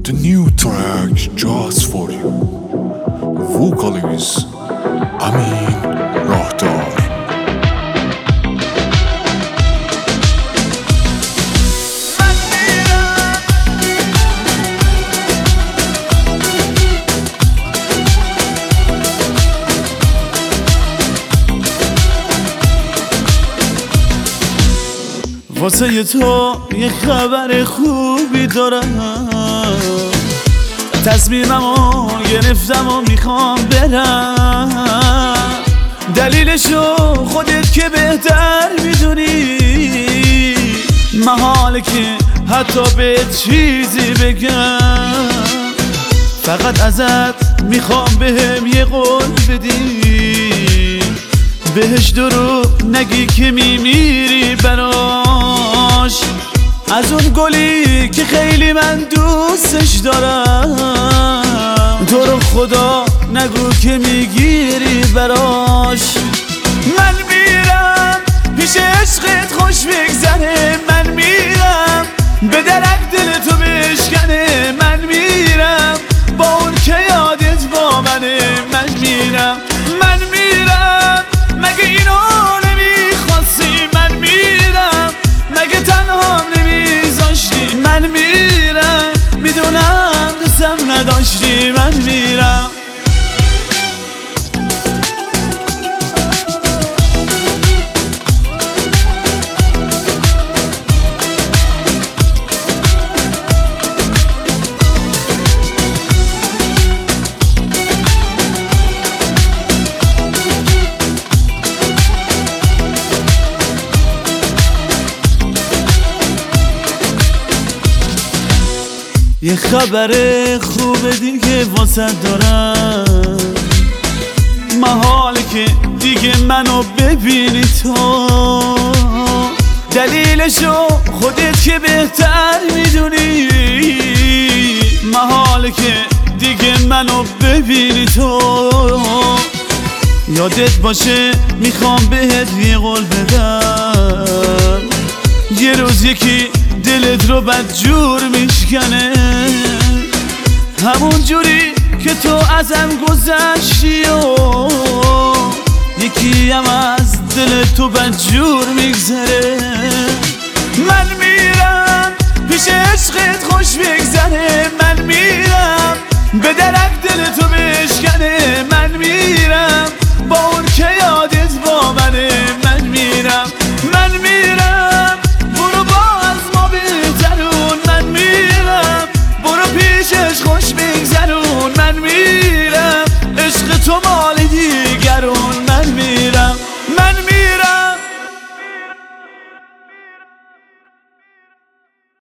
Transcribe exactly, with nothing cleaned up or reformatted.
The new track just for you. Vocalist امین راهدار. واسه تو یه خبر خوبی دارم، تصمیممو گرفتم و میخوام برم. دلیلشو خودت که بهتر میدونی، محاله که حتی به چیزی بگم. فقط ازت میخوام بهم یه قول بدی، بهش دروغ نگی که میمیری براش. از اون گلی که خیلی من دوستش دارم، تو رو خدا نگو که میگیری براش. من میرم پیش عشقت خوش بگذره، من میرم به درک دل تو بشکنه. من میرم با اون که یادت با منه. من میرم من میرم مگه اینو نمیخواستی؟ من میرم مگه تنها نمیذاشتی؟ من میرم میدونم دوستم نداشتی. من میرم یه خبر خوبه دیگه واسه دارم، محاله که دیگه منو ببینی تو. دلیلشو خودت که بهتر میدونی، محاله که دیگه منو ببینی تو. یادت باشه میخوام بهت یه قول بدم، یه روز یکی دلت رو بدجور میشکنه، همون جوری که تو ازم گذشتی و یکی هم از دل تو بدجور میگذره. من میرم پیش عشقت خوش بگذره، من میرم به در